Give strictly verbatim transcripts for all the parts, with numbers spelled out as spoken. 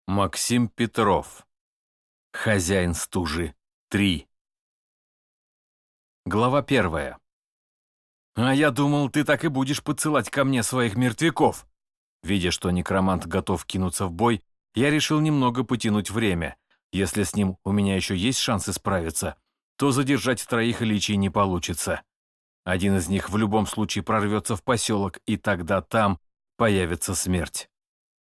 Максим Петров. Хозяин стужи три. Глава первая. «А я думал, ты так и будешь подсылать ко мне своих мертвяков». Видя, что некромант готов кинуться в бой, я решил немного потянуть время. Если с ним у меня еще есть шансы справиться, то задержать троих личий не получится. Один из них в любом случае прорвется в поселок, и тогда там появится смерть.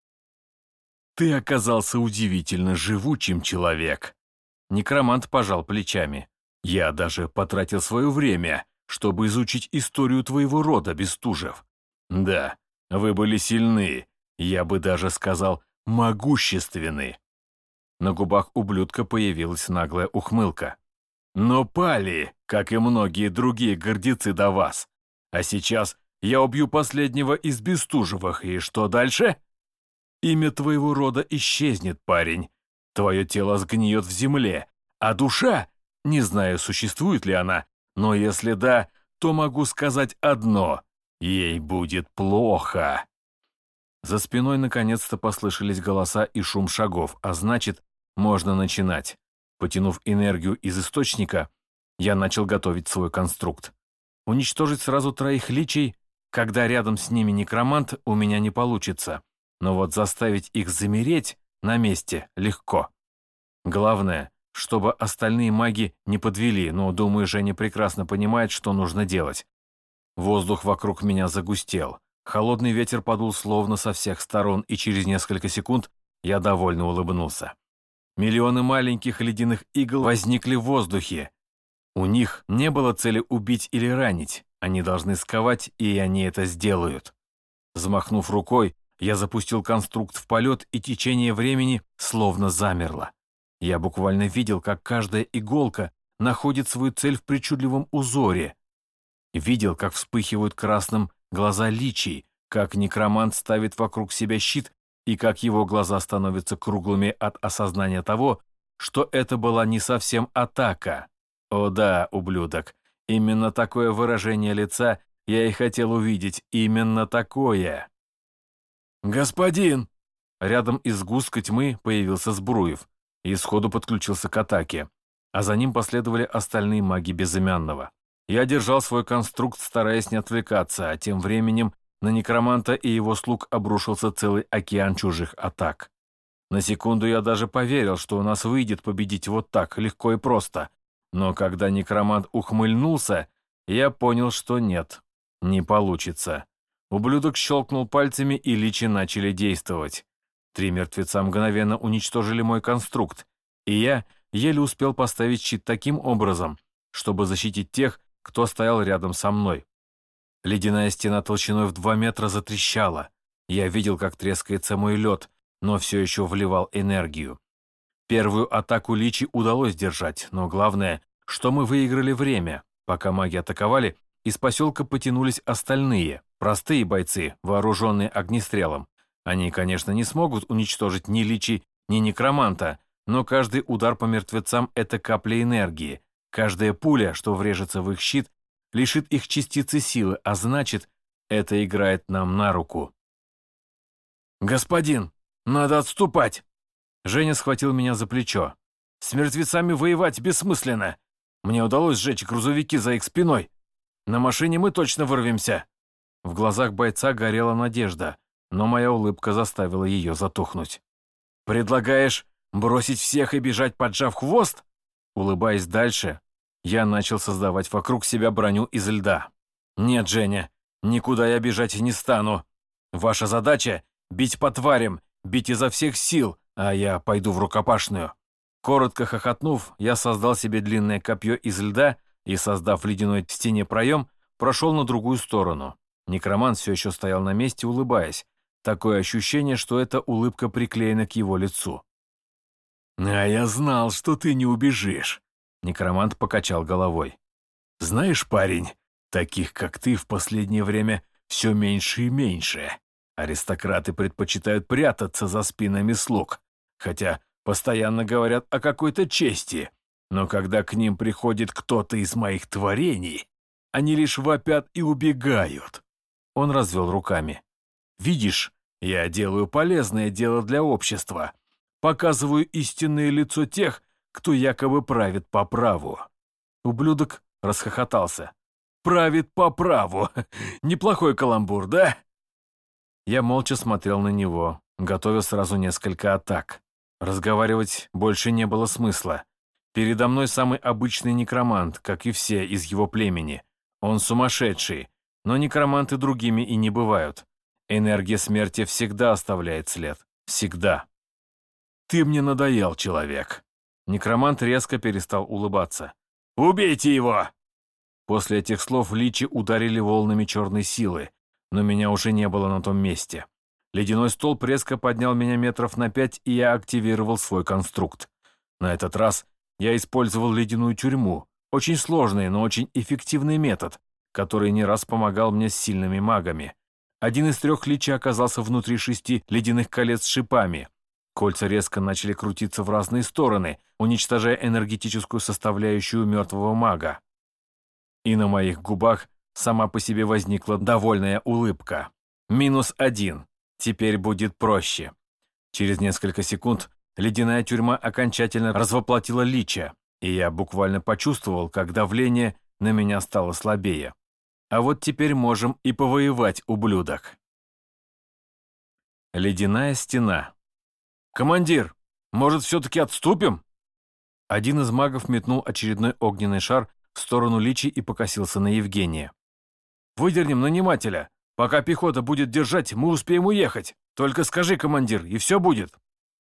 «Ты оказался удивительно живучим, человек!» Некромант пожал плечами. «Я даже потратил свое время, чтобы изучить историю твоего рода, Бестужев. Да, вы были сильны, я бы даже сказал, могущественны». На губах ублюдка появилась наглая ухмылка. «Но пали, как и многие другие гордецы до вас. А сейчас я убью последнего из Бестужевых, и что дальше? Имя твоего рода исчезнет, парень. Твое тело сгниет в земле, а душа, не знаю, существует ли она, но если да, то могу сказать одно — ей будет плохо». За спиной наконец-то послышались голоса и шум шагов, а значит, можно начинать. Потянув энергию из источника, я начал готовить свой конструкт. Уничтожить сразу троих личей, когда рядом с ними некромант, у меня не получится. Но вот заставить их замереть на месте легко. Главное, чтобы остальные маги не подвели, но, думаю, Женя прекрасно понимает, что нужно делать. Воздух вокруг меня загустел. Холодный ветер подул словно со всех сторон, и через несколько секунд я довольно улыбнулся. Миллионы маленьких ледяных игл возникли в воздухе. У них не было цели убить или ранить. Они должны сковать, и они это сделают. Взмахнув рукой, я запустил конструкт в полет, и течение времени словно замерло. Я буквально видел, как каждая иголка находит свою цель в причудливом узоре. Видел, как вспыхивают красным глаза личий, как некромант ставит вокруг себя щит, и как его глаза становятся круглыми от осознания того, что это была не совсем атака. О да, ублюдок, именно такое выражение лица я и хотел увидеть, именно такое. «Господин!» Рядом из сгустка тьмы появился Збруев и сходу подключился к атаке, а за ним последовали остальные маги Безымянного. Я держал свой конструкт, стараясь не отвлекаться, а тем временем на некроманта и его слуг обрушился целый океан чужих атак. На секунду я даже поверил, что у нас выйдет победить вот так, легко и просто. Но когда некромант ухмыльнулся, я понял, что нет, не получится. Ублюдок щелкнул пальцами, и личи начали действовать. Три мертвеца мгновенно уничтожили мой конструкт, и я еле успел поставить щит таким образом, чтобы защитить тех, кто стоял рядом со мной. Ледяная стена толщиной в два метра затрещала. Я видел, как трескается мой лед, но все еще вливал энергию. Первую атаку личи удалось держать, но главное, что мы выиграли время. Пока маги атаковали, из поселка потянулись остальные, простые бойцы, вооруженные огнестрелом. Они, конечно, не смогут уничтожить ни личи, ни некроманта, но каждый удар по мертвецам — это капля энергии. Каждая пуля, что врежется в их щит, лишит их частицы силы, а значит, это играет нам на руку. «Господин, надо отступать!» Женя схватил меня за плечо. «С мертвецами воевать бессмысленно. Мне удалось сжечь грузовики за их спиной. На машине мы точно вырвемся». В глазах бойца горела надежда, но моя улыбка заставила ее затухнуть. «Предлагаешь бросить всех и бежать, поджав хвост?» Улыбаясь дальше, я начал создавать вокруг себя броню из льда. «Нет, Женя, никуда я бежать не стану. Ваша задача — бить по тварям, бить изо всех сил, а я пойду в рукопашную». Коротко хохотнув, я создал себе длинное копье из льда и, создав в ледяной стене проем, прошел на другую сторону. Некромант все еще стоял на месте, улыбаясь. Такое ощущение, что эта улыбка приклеена к его лицу. «А я знал, что ты не убежишь», — некромант покачал головой. «Знаешь, парень, таких, как ты, в последнее время все меньше и меньше. Аристократы предпочитают прятаться за спинами слуг, хотя постоянно говорят о какой-то чести, но когда к ним приходит кто-то из моих творений, они лишь вопят и убегают». Он развел руками. «Видишь, я делаю полезное дело для общества. Показываю истинное лицо тех, кто якобы правит по праву». Ублюдок расхохотался. «Правит по праву. Неплохой каламбур, да?» Я молча смотрел на него, готовя сразу несколько атак. Разговаривать больше не было смысла. Передо мной самый обычный некромант, как и все из его племени. Он сумасшедший, но некроманты другими и не бывают. Энергия смерти всегда оставляет след. Всегда. «Ты мне надоел, человек». Некромант резко перестал улыбаться. «Убейте его!» После этих слов личи ударили волнами черной силы, но меня уже не было на том месте. Ледяной столб резко поднял меня метров на пять, и я активировал свой конструкт. На этот раз я использовал ледяную тюрьму. Очень сложный, но очень эффективный метод, который не раз помогал мне с сильными магами. Один из трех личей оказался внутри шести ледяных колец с шипами. Кольца резко начали крутиться в разные стороны, уничтожая энергетическую составляющую мертвого мага. И на моих губах сама по себе возникла довольная улыбка. Минус один. Теперь будет проще. Через несколько секунд ледяная тюрьма окончательно развоплотила лича, и я буквально почувствовал, как давление на меня стало слабее. А вот теперь можем и повоевать, ублюдок. Ледяная стена. «Командир, может, все-таки отступим?» Один из магов метнул очередной огненный шар в сторону личи и покосился на Евгения. «Выдернем нанимателя. Пока пехота будет держать, мы успеем уехать. Только скажи, командир, и все будет».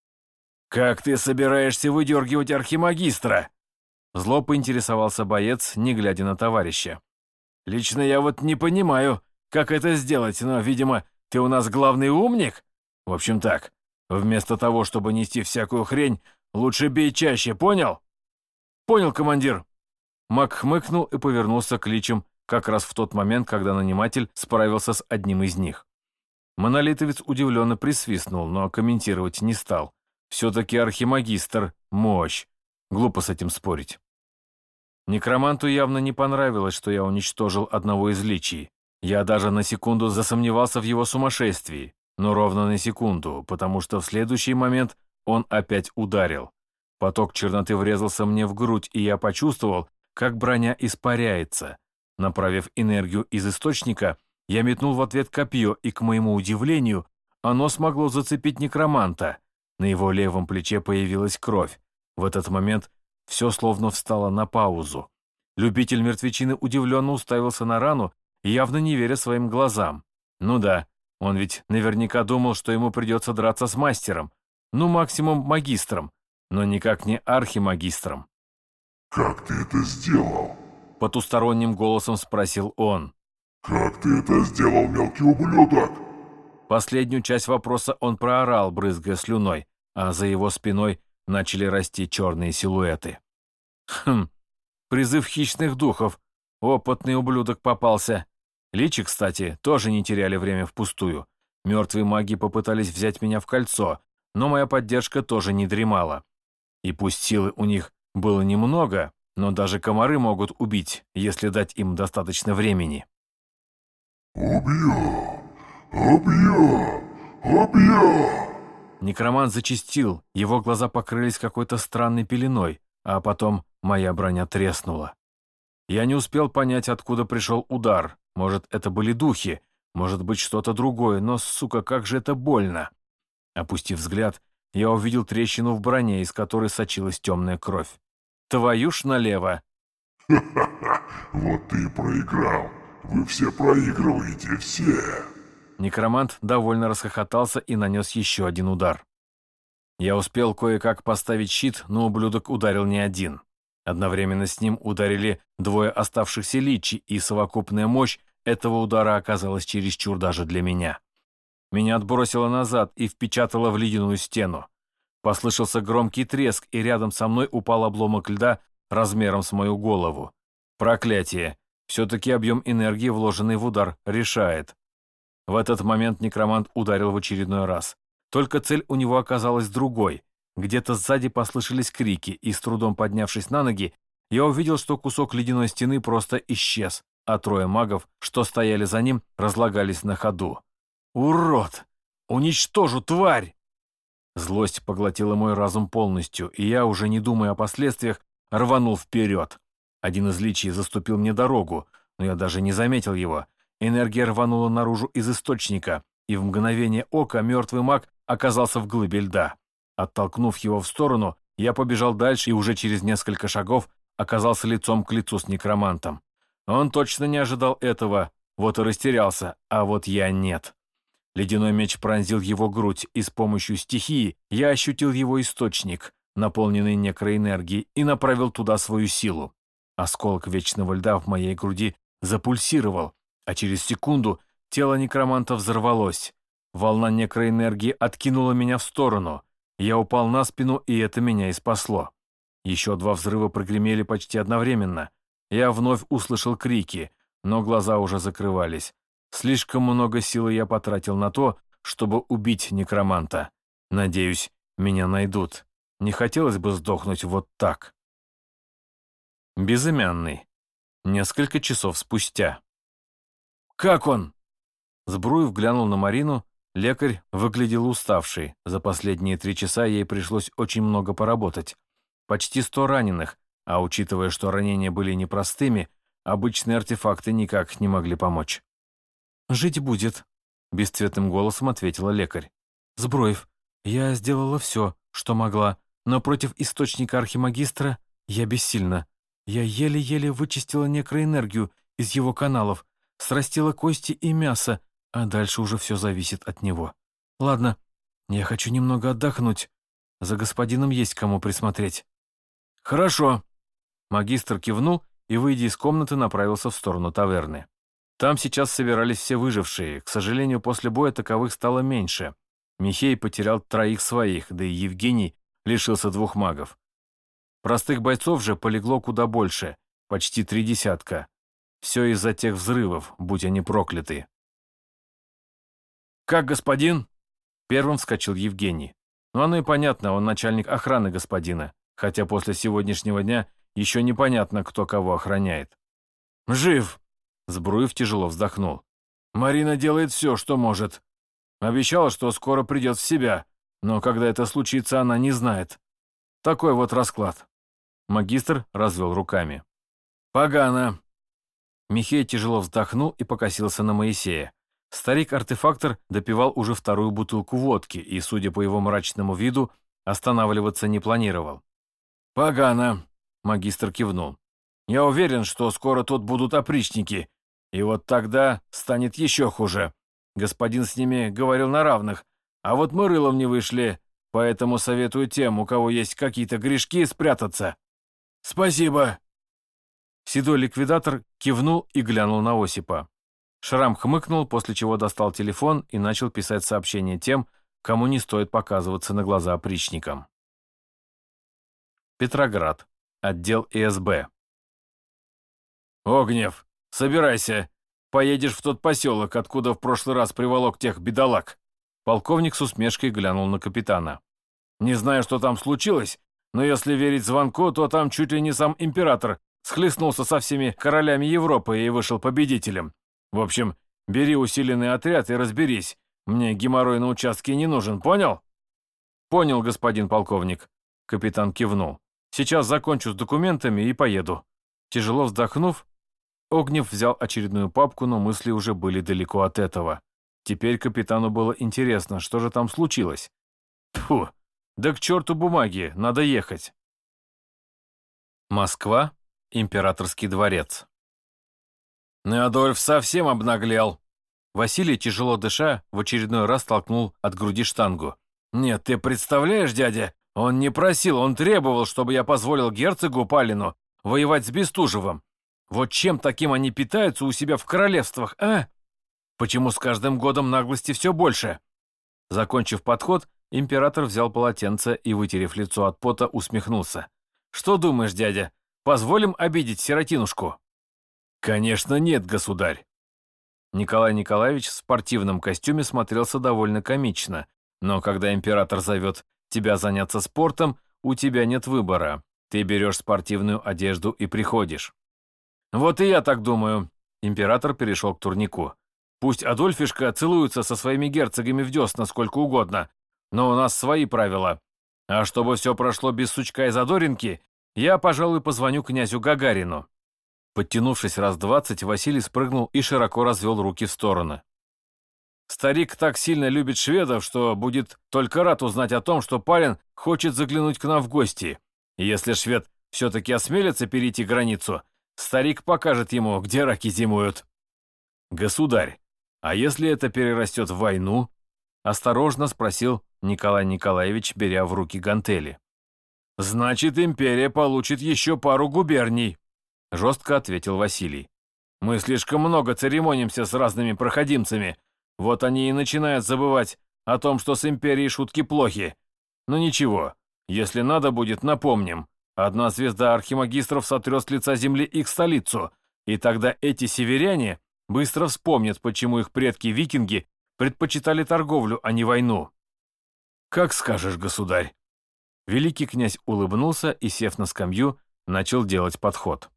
«Как ты собираешься выдергивать архимагистра?» Зло поинтересовался боец, не глядя на товарища. «Лично я вот не понимаю, как это сделать, но, видимо, ты у нас главный умник? В общем так, вместо того, чтобы нести всякую хрень, лучше бей чаще, понял?» «Понял, командир». Маг хмыкнул и повернулся к личам как раз в тот момент, когда наниматель справился с одним из них. Монолитовец удивленно присвистнул, но комментировать не стал. Все-таки архимагистр — мощь. Глупо с этим спорить. Некроманту явно не понравилось, что я уничтожил одного из личий. Я даже на секунду засомневался в его сумасшествии, но ровно на секунду, потому что в следующий момент он опять ударил. Поток черноты врезался мне в грудь, и я почувствовал, как броня испаряется. Направив энергию из источника, я метнул в ответ копье, и, к моему удивлению, оно смогло зацепить некроманта. На его левом плече появилась кровь. В этот момент все словно встало на паузу. Любитель мертвечины удивленно уставился на рану, явно не веря своим глазам. Ну да, он ведь наверняка думал, что ему придется драться с мастером. Ну, максимум магистром, но никак не архимагистром. «Как ты это сделал?» Потусторонним голосом спросил он. «Как ты это сделал, мелкий ублюдок?» Последнюю часть вопроса он проорал, брызгая слюной, а за его спиной начали расти черные силуэты. Хм, призыв хищных духов. Опытный ублюдок попался. Личи, кстати, тоже не теряли время впустую. Мертвые маги попытались взять меня в кольцо, но моя поддержка тоже не дремала. И пусть силы у них было немного, но даже комары могут убить, если дать им достаточно времени. «Убью! Убью! Убью!» Некромант зачастил, его глаза покрылись какой-то странной пеленой, а потом моя броня треснула. Я не успел понять, откуда пришел удар. Может, это были духи, может быть, что-то другое, но, сука, как же это больно. Опустив взгляд, я увидел трещину в броне, из которой сочилась темная кровь. Твою ж налево! «Ха-ха-ха! Вот ты и проиграл! Вы все проигрываете, все!» Некромант довольно расхохотался и нанес еще один удар. Я успел кое-как поставить щит, но ублюдок ударил не один. Одновременно с ним ударили двое оставшихся личи, и совокупная мощь этого удара оказалась чересчур даже для меня. Меня отбросило назад и впечатало в ледяную стену. Послышался громкий треск, и рядом со мной упал обломок льда размером с мою голову. Проклятие! Все-таки объем энергии, вложенный в удар, решает. В этот момент некромант ударил в очередной раз. Только цель у него оказалась другой. Где-то сзади послышались крики, и, с трудом поднявшись на ноги, я увидел, что кусок ледяной стены просто исчез, а трое магов, что стояли за ним, разлагались на ходу. «Урод! Уничтожу, тварь!» Злость поглотила мой разум полностью, и я, уже не думая о последствиях, рванул вперед. Один из личий заступил мне дорогу, но я даже не заметил его. Энергия рванула наружу из источника, и в мгновение ока мертвый маг оказался в глыбе льда. Оттолкнув его в сторону, я побежал дальше и уже через несколько шагов оказался лицом к лицу с некромантом. Он точно не ожидал этого, вот и растерялся, а вот я нет. Ледяной меч пронзил его грудь, и с помощью стихии я ощутил его источник, наполненный некроэнергией, и направил туда свою силу. Осколок вечного льда в моей груди запульсировал, а через секунду тело некроманта взорвалось. Волна некроэнергии откинула меня в сторону. Я упал на спину, и это меня и спасло. Еще два взрыва прогремели почти одновременно. Я вновь услышал крики, но глаза уже закрывались. Слишком много силы я потратил на то, чтобы убить некроманта. Надеюсь, меня найдут. Не хотелось бы сдохнуть вот так. Безымянный. Несколько часов спустя. «Как он?» Збруев глянул на Марину. Лекарь выглядел уставший. За последние три часа ей пришлось очень много поработать. Почти сто раненых, а учитывая, что ранения были непростыми, обычные артефакты никак не могли помочь. «Жить будет», — бесцветным голосом ответила лекарь. «Збруев, я сделала все, что могла, но против источника архимагистра я бессильна. Я еле-еле вычистила некроэнергию из его каналов, срастила кости и мясо, а дальше уже все зависит от него. Ладно, я хочу немного отдохнуть. За господином есть кому присмотреть». «Хорошо». Магистр кивнул и, выйдя из комнаты, направился в сторону таверны. Там сейчас собирались все выжившие. К сожалению, после боя таковых стало меньше. Михей потерял троих своих, да и Евгений лишился двух магов. Простых бойцов же полегло куда больше, почти три десятка. Все из-за тех взрывов, будь они прокляты. «Как господин?» Первым вскочил Евгений. Ну, оно и понятно, он начальник охраны господина, хотя после сегодняшнего дня еще непонятно, кто кого охраняет. «Жив!» Збруев тяжело вздохнул. «Марина делает все, что может. Обещала, что скоро придет в себя, но когда это случится, она не знает. Такой вот расклад». Магистр развел руками. «Погано». Михей тяжело вздохнул и покосился на Моисея. Старик-артефактор допивал уже вторую бутылку водки и, судя по его мрачному виду, останавливаться не планировал. «Погано», — магистр кивнул. «Я уверен, что скоро тут будут опричники, и вот тогда станет еще хуже. Господин с ними говорил на равных, а вот мы рылом не вышли, поэтому советую тем, у кого есть какие-то грешки, спрятаться». «Спасибо». Седой ликвидатор кивнул и глянул на Осипа. Шрам хмыкнул, после чего достал телефон и начал писать сообщения тем, кому не стоит показываться на глаза опричникам. Петроград. Отдел ИСБ. «Огнев, собирайся. Поедешь в тот поселок, откуда в прошлый раз приволок тех бедолаг». Полковник с усмешкой глянул на капитана. «Не знаю, что там случилось, но если верить звонку, то там чуть ли не сам император схлестнулся со всеми королями Европы и вышел победителем. В общем, бери усиленный отряд и разберись. Мне геморрой на участке не нужен, понял?» «Понял, господин полковник», — капитан кивнул. «Сейчас закончу с документами и поеду». Тяжело вздохнув, Огнев взял очередную папку, но мысли уже были далеко от этого. Теперь капитану было интересно, что же там случилось. Тьфу, да к черту бумаги, надо ехать. Москва, Императорский дворец. Неодольф совсем обнаглел. Василий, тяжело дыша, в очередной раз толкнул от груди штангу. «Нет, ты представляешь, дядя, он не просил, он требовал, чтобы я позволил герцогу Палину воевать с Бестужевым. Вот чем таким они питаются у себя в королевствах, а? Почему с каждым годом наглости все больше?» Закончив подход, император взял полотенце и, вытерев лицо от пота, усмехнулся. «Что думаешь, дядя, позволим обидеть сиротинушку?» «Конечно нет, государь». Николай Николаевич в спортивном костюме смотрелся довольно комично, но когда император зовет тебя заняться спортом, у тебя нет выбора. Ты берешь спортивную одежду и приходишь. «Вот и я так думаю». Император перешел к турнику. «Пусть Адольфишка целуется со своими герцогами в десна сколько угодно, но у нас свои правила. А чтобы все прошло без сучка и задоринки, я, пожалуй, позвоню князю Гагарину». Подтянувшись раз двадцать, Василий спрыгнул и широко развел руки в стороны. «Старик так сильно любит шведов, что будет только рад узнать о том, что Палин хочет заглянуть к нам в гости. И если швед все-таки осмелится перейти границу, старик покажет ему, где раки зимуют». «Государь, а если это перерастет в войну?» — осторожно спросил Николай Николаевич, беря в руки гантели. «Значит, империя получит еще пару губерний», — жестко ответил Василий. «Мы слишком много церемонимся с разными проходимцами. Вот они и начинают забывать о том, что с империей шутки плохи. Но ничего, если надо будет, напомним. Одна звезда архимагистров сотрет с лица земли их столицу, и тогда эти северяне быстро вспомнят, почему их предки-викинги предпочитали торговлю, а не войну». «Как скажешь, государь». Великий князь улыбнулся и, сев на скамью, начал делать подход.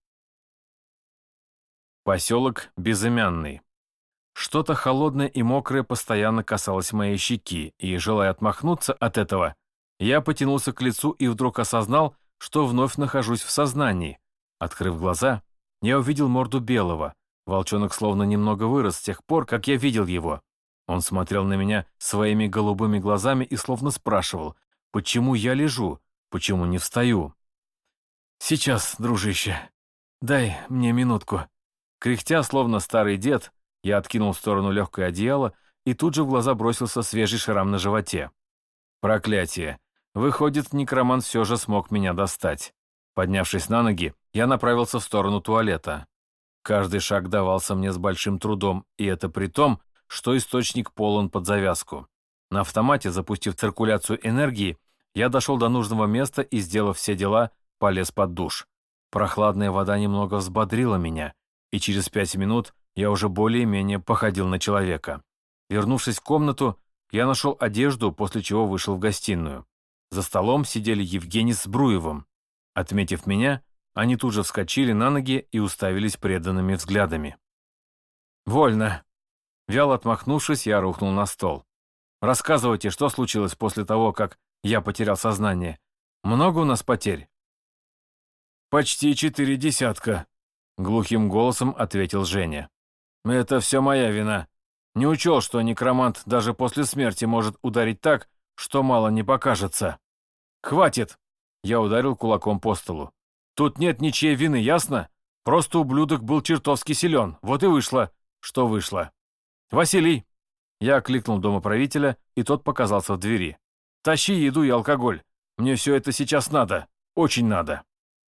Поселок Безымянный. Что-то холодное и мокрое постоянно касалось моей щеки, и, желая отмахнуться от этого, я потянулся к лицу и вдруг осознал, что вновь нахожусь в сознании. Открыв глаза, я увидел морду Белого. Волчонок словно немного вырос с тех пор, как я видел его. Он смотрел на меня своими голубыми глазами и словно спрашивал, почему я лежу, почему не встаю. «Сейчас, дружище, дай мне минутку». Кряхтя, словно старый дед, я откинул в сторону легкое одеяло, и тут же в глаза бросился свежий шрам на животе. Проклятие! Выходит, некромант все же смог меня достать. Поднявшись на ноги, я направился в сторону туалета. Каждый шаг давался мне с большим трудом, и это при том, что источник полон под завязку. На автомате, запустив циркуляцию энергии, я дошел до нужного места и, сделав все дела, полез под душ. Прохладная вода немного взбодрила меня, и через пять минут я уже более-менее походил на человека. Вернувшись в комнату, я нашел одежду, после чего вышел в гостиную. За столом сидели Евгений с Бруевым. Отметив меня, они тут же вскочили на ноги и уставились преданными взглядами. «Вольно». Вяло отмахнувшись, я рухнул на стол. «Рассказывайте, что случилось после того, как я потерял сознание. Много у нас потерь?» «Почти четыре десятка», — глухим голосом ответил Женя. «Это все моя вина. Не учел, что некромант даже после смерти может ударить так, что мало не покажется». «Хватит!» — я ударил кулаком по столу. «Тут нет ничьей вины, ясно? Просто ублюдок был чертовски силен. Вот и вышло, что вышло. Василий!» Я окликнул домоправителя, и тот показался в двери. «Тащи еду и алкоголь. Мне все это сейчас надо. Очень надо».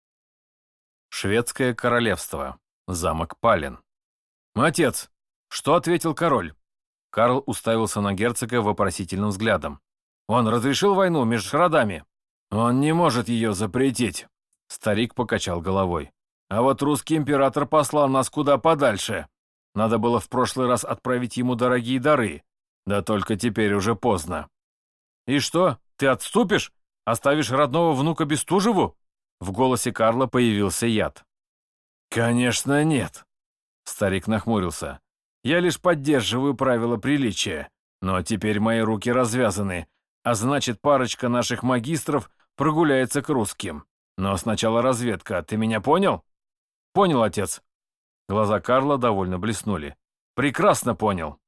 Шведское королевство. Замок Палин. «Отец, что ответил король?» Карл уставился на герцога вопросительным взглядом. «Он разрешил войну между родами?» «Он не может ее запретить», — старик покачал головой. «А вот русский император послал нас куда подальше. Надо было в прошлый раз отправить ему дорогие дары. Да только теперь уже поздно». «И что, ты отступишь? Оставишь родного внука Бестужеву?» В голосе Карла появился яд. «Конечно нет», — старик нахмурился. «Я лишь поддерживаю правила приличия, но теперь мои руки развязаны, а значит, парочка наших магистров прогуляется к русским. Но сначала разведка, ты меня понял?» «Понял, отец». Глаза Карла довольно блеснули. «Прекрасно понял».